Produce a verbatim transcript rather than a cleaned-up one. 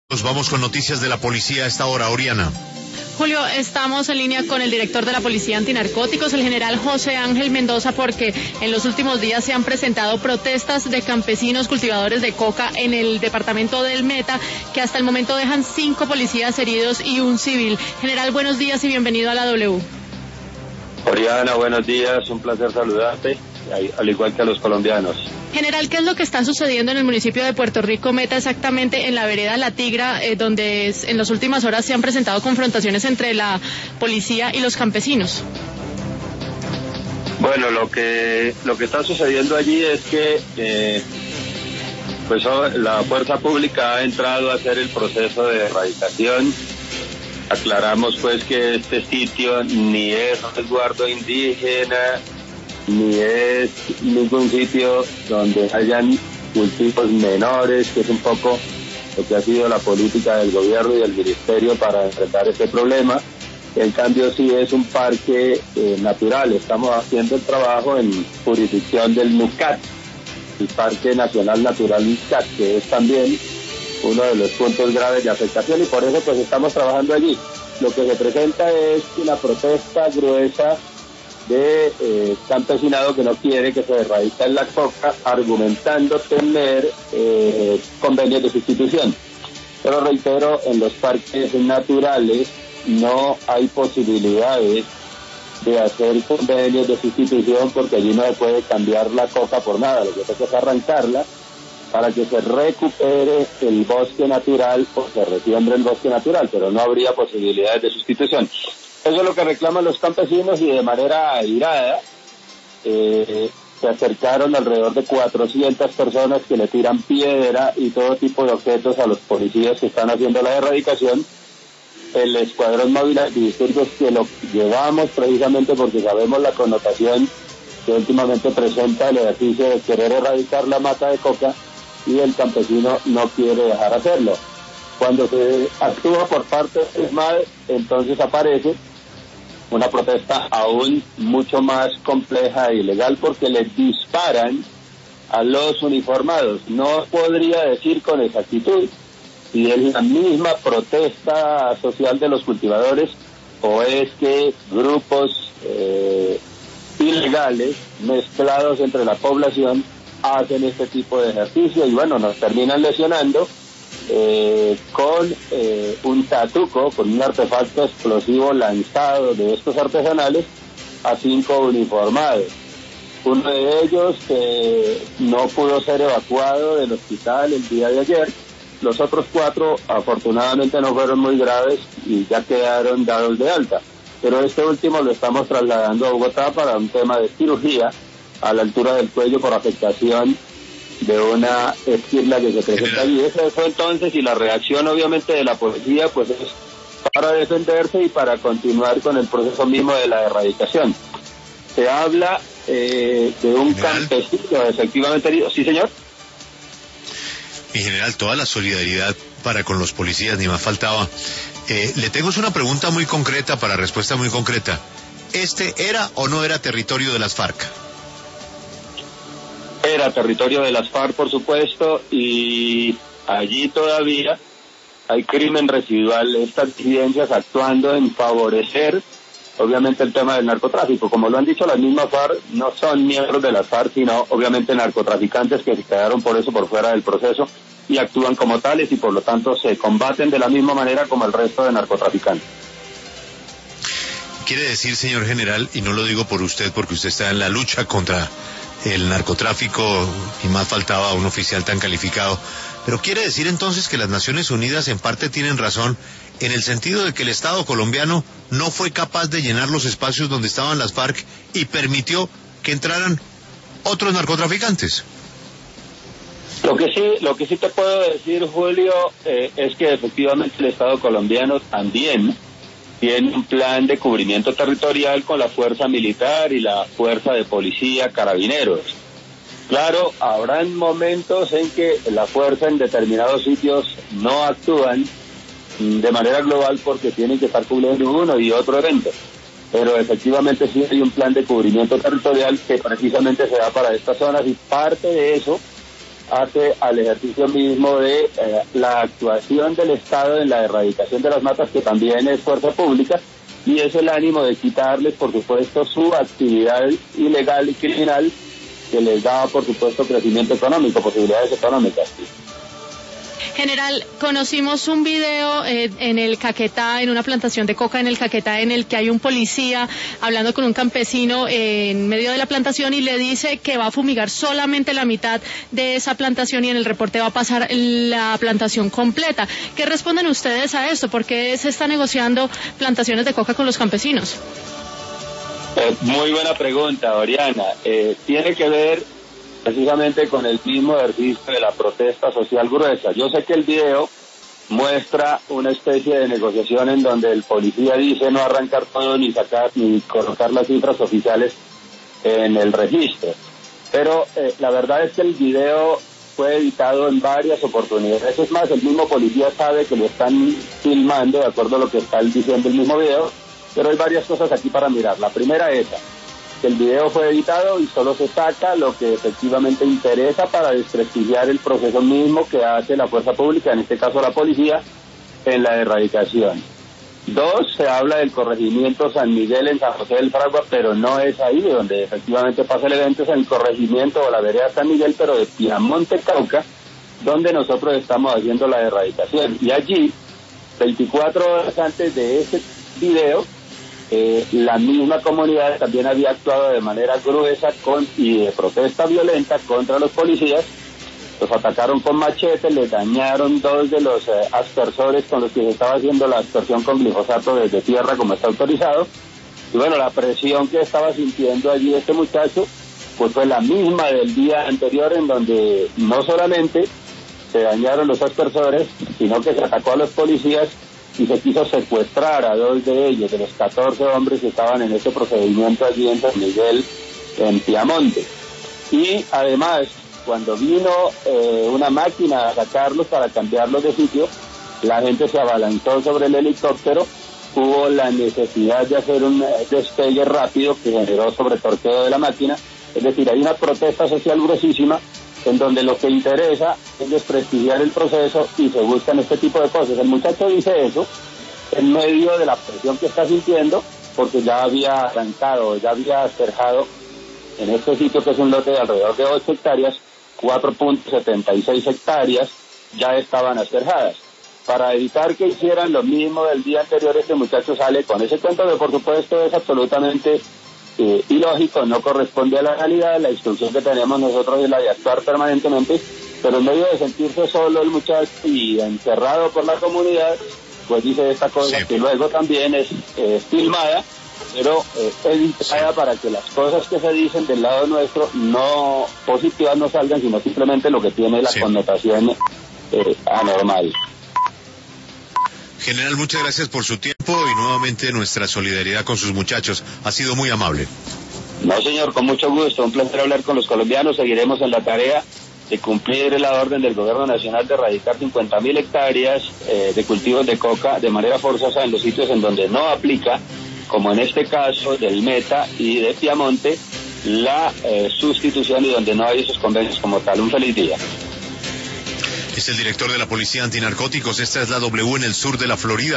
Nos vamos con noticias de la policía a esta hora, Oriana. Julio, estamos en línea con el director de la Policía Antinarcóticos, el general José Ángel Mendoza, porque en los últimos días se han presentado protestas de campesinos cultivadores de coca en el departamento del Meta, que hasta el momento dejan cinco policías heridos y un civil. General, buenos días y bienvenido a la W. Oriana, buenos días, un placer saludarte, al igual que a los colombianos. General, ¿qué es lo que está sucediendo en el municipio de Puerto Rico Meta, exactamente en la vereda La Tigra, eh, donde es, en las últimas horas se han presentado confrontaciones entre la policía y los campesinos? Bueno, lo que lo que está sucediendo allí es que eh, pues la fuerza pública ha entrado a hacer el proceso de erradicación. Aclaramos pues que este sitio ni es resguardo indígena, ni es ningún sitio donde hayan cultivos menores, que es un poco lo que ha sido la política del gobierno y del ministerio para enfrentar este problema. En cambio sí es un parque eh, natural. Estamos haciendo el trabajo en jurisdicción del NUCAT, el Parque Nacional Natural NUCAT, que es también uno de los puntos graves de afectación, y por eso pues estamos trabajando allí. Lo que se presenta es una protesta gruesa de eh, campesinado que no quiere que se erradique la coca, argumentando tener eh, convenios de sustitución. Pero reitero, en los parques naturales no hay posibilidades de hacer convenios de sustitución, porque allí no se puede cambiar la coca por nada. Lo que toca es arrancarla para que se recupere el bosque natural o se resiembre el bosque natural, pero no habría posibilidades de sustitución. Eso es lo que reclaman los campesinos, y de manera airada eh, se acercaron alrededor de cuatrocientas personas que le tiran piedra y todo tipo de objetos a los policías que están haciendo la erradicación. El escuadrón móvil antidisturbios, que lo llevamos precisamente porque sabemos la connotación que últimamente presenta el ejercicio de querer erradicar la mata de coca, y el campesino no quiere dejar hacerlo. Cuando se actúa por parte del S M A D, entonces aparece una protesta aún mucho más compleja e ilegal, porque les disparan a los uniformados. No podría decir con exactitud si es la misma protesta social de los cultivadores o es que grupos eh, ilegales mezclados entre la población hacen este tipo de ejercicio, y bueno, nos terminan lesionando eh, con eh, un tatuco, con un artefacto explosivo lanzado de estos artesanales a cinco uniformados. Uno de ellos que no pudo ser evacuado del hospital el día de ayer. Los otros cuatro afortunadamente no fueron muy graves y ya quedaron dados de alta, pero este último lo estamos trasladando a Bogotá para un tema de cirugía a la altura del cuello por afectación de una esquirla que se presenta allí. Eso fue entonces, y la reacción obviamente de la policía pues es para defenderse y para continuar con el proceso mismo de la erradicación. Se habla eh, de un general, campesino efectivamente herido. ¿Sí, señor? En general, toda la solidaridad para con los policías, ni más faltaba. Eh, le tengo una pregunta muy concreta para respuesta muy concreta. ¿Este era o no era territorio de las FARC? Era territorio de las FARC, por supuesto, y allí todavía hay crimen residual, estas disidencias actuando en favorecer, obviamente, el tema del narcotráfico. Como lo han dicho las mismas FARC, no son miembros de las FARC, sino obviamente narcotraficantes que se quedaron por eso por fuera del proceso y actúan como tales, y por lo tanto se combaten de la misma manera como el resto de narcotraficantes. Quiere decir, señor general, y no lo digo por usted, porque usted está en la lucha contra el narcotráfico, y más faltaba un oficial tan calificado, pero quiere decir entonces que las Naciones Unidas en parte tienen razón en el sentido de que el Estado colombiano no fue capaz de llenar los espacios donde estaban las FARC y permitió que entraran otros narcotraficantes. Lo que sí, lo que sí te puedo decir, Julio, eh, es que efectivamente el Estado colombiano también tiene un plan de cubrimiento territorial con la fuerza militar y la fuerza de policía, carabineros. Claro, habrán momentos en que la fuerza en determinados sitios no actúan de manera global porque tienen que estar cubriendo uno y otro evento, pero efectivamente sí hay un plan de cubrimiento territorial que precisamente se da para estas zonas, y parte de eso hace al ejercicio mismo de eh, la actuación del Estado en la erradicación de las matas, que también es fuerza pública, y es el ánimo de quitarles, por supuesto, su actividad ilegal y criminal, que les da, por supuesto, crecimiento económico, posibilidades económicas. General, conocimos un video eh, en el Caquetá, en una plantación de coca en el Caquetá, en el que hay un policía hablando con un campesino eh, en medio de la plantación y le dice que va a fumigar solamente la mitad de esa plantación y en el reporte va a pasar la plantación completa. ¿Qué responden ustedes a esto? ¿Por qué se está negociando plantaciones de coca con los campesinos? Eh, muy buena pregunta, Oriana. Eh, tiene que ver precisamente con el mismo ejercicio de la protesta social gruesa. Yo sé que el video muestra una especie de negociación en donde el policía dice no arrancar todo ni sacar ni colocar las cifras oficiales en el registro, pero eh, la verdad es que el video fue editado en varias oportunidades. Es más, el mismo policía sabe que lo están filmando de acuerdo a lo que está diciendo el mismo video, pero hay varias cosas aquí para mirar. La primera es esa, que el video fue editado y solo se saca lo que efectivamente interesa para desprestigiar el proceso mismo que hace la fuerza pública, en este caso la policía, en la erradicación. Dos, se habla del corregimiento San Miguel en San José del Fragua, pero no es ahí donde efectivamente pasa el evento, es en el corregimiento o la vereda San Miguel, pero de Piamonte, Cauca, donde nosotros estamos haciendo la erradicación. Y allí, veinticuatro horas antes de ese video, Eh, la misma comunidad también había actuado de manera gruesa con, y de protesta violenta contra los policías. Los atacaron con machetes, les dañaron dos de los eh, aspersores con los que se estaba haciendo la aspersión con glifosato desde tierra, como está autorizado. Y bueno, la presión que estaba sintiendo allí este muchacho pues fue la misma del día anterior, en donde no solamente se dañaron los aspersores, sino que se atacó a los policías y se quiso secuestrar a dos de ellos, de los catorce hombres que estaban en ese procedimiento allí en San Miguel, en Piamonte. Y además, cuando vino eh, una máquina a sacarlos para cambiarlos de sitio, la gente se abalanzó sobre el helicóptero, hubo la necesidad de hacer un despegue rápido que generó sobretorqueo de la máquina. Es decir, hay una protesta social gruesísima en donde lo que interesa es desprestigiar el proceso y se buscan este tipo de cosas. El muchacho dice eso en medio de la presión que está sintiendo, porque ya había arrancado, ya había cerjado en este sitio, que es un lote de alrededor de ocho hectáreas, cuatro punto setenta y seis hectáreas ya estaban asperjadas. Para evitar que hicieran lo mismo del día anterior, este muchacho sale con ese cuento que por supuesto es absolutamente Eh, ilógico, no corresponde a la realidad. La instrucción que tenemos nosotros es la de actuar permanentemente, pero en medio de sentirse solo el muchacho y encerrado por la comunidad, pues dice esta cosa sí, que luego también es eh, filmada, pero eh, editada sí, para que las cosas que se dicen del lado nuestro no positivas no salgan, sino simplemente lo que tiene la sí, connotación eh, anormal. General, muchas gracias por su tiempo y nuevamente nuestra solidaridad con sus muchachos. Ha sido muy amable. No, señor, con mucho gusto. Un placer hablar con los colombianos. Seguiremos en la tarea de cumplir la orden del Gobierno Nacional de erradicar cincuenta mil hectáreas eh, de cultivos de coca de manera forzosa en los sitios en donde no aplica, como en este caso del Meta y de Piamonte, la eh, sustitución, y donde no hay esos convenios como tal. Un feliz día. Es el director de la Policía Antinarcóticos. Esta es la W en el sur de la Florida.